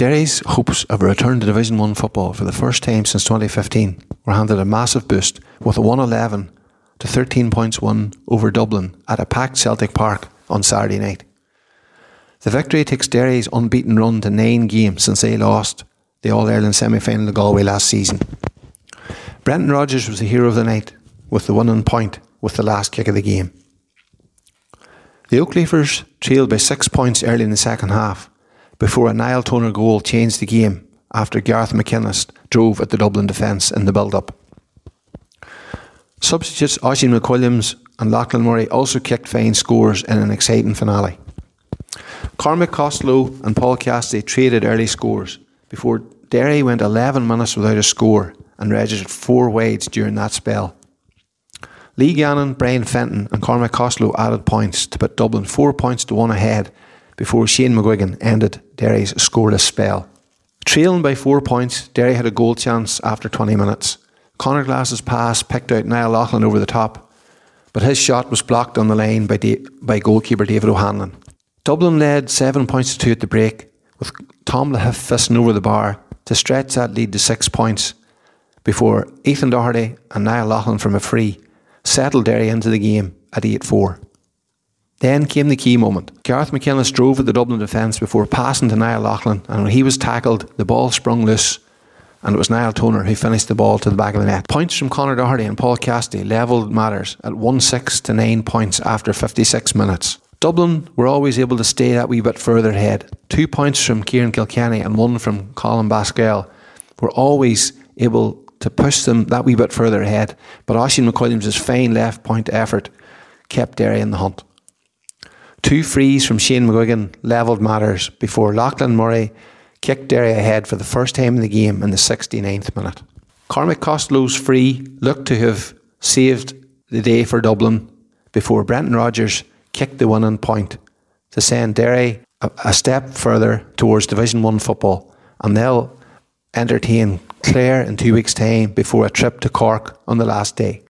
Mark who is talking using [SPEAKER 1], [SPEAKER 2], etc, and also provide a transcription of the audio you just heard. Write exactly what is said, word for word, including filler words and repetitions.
[SPEAKER 1] Derry's hopes of a return to Division one football for the first time since twenty fifteen were handed a massive boost with a one eleven to thirteen points won over Dublin at a packed Celtic Park on Saturday night. The victory takes Derry's unbeaten run to nine games since they lost the All-Ireland semi-final to Galway last season. Brendan Rodgers was the hero of the night with the winning point with the last kick of the game. The Oakleafers trailed by six points early in the second half before a Niall Toner goal changed the game after Gareth McInnes drove at the Dublin defence in the build-up. Substitutes Oisin McWilliams and Lachlan Murray also kicked fine scores in an exciting finale. Cormac Costello and Paul Cassidy traded early scores before Derry went eleven minutes without a score and registered four wides during that spell. Lee Gannon, Brian Fenton and Cormac Costello added points to put Dublin four points to one ahead before Shane McGuigan ended Derry's scoreless spell. Trailing by four points, Derry had a goal chance after twenty minutes. Conor Glass's pass picked out Niall Loughlin over the top, but his shot was blocked on the line by, da- by goalkeeper David O'Hanlon. Dublin led seven points to two at the break, with Tom Lahiff fisting over the bar to stretch that lead to six points before Ethan Doherty and Niall Loughlin from a free settled Derry into the game at eight four. Then came the key moment. Gareth McInnes drove at the Dublin defence before passing to Niall Loughlin, and when he was tackled, the ball sprung loose, and it was Niall Toner who finished the ball to the back of the net. Points from Conor Doherty and Paul Cassidy levelled matters at one six to nine points after fifty-six minutes. Dublin were always able to stay that wee bit further ahead. Two points from Kieran Kilkenny and one from Colin Basquel were always able to push them that wee bit further ahead, but Oisin McWilliams' fine left point effort kept Derry in the hunt. Two frees from Shane McGuigan levelled matters before Lachlan Murray kicked Derry ahead for the first time in the game in the sixty-ninth minute. Cormac Costello's free looked to have saved the day for Dublin before Brendan Rodgers kicked the winning point to send Derry a, a step further towards Division one football, and they'll entertain Clare in two weeks' time before a trip to Cork on the last day.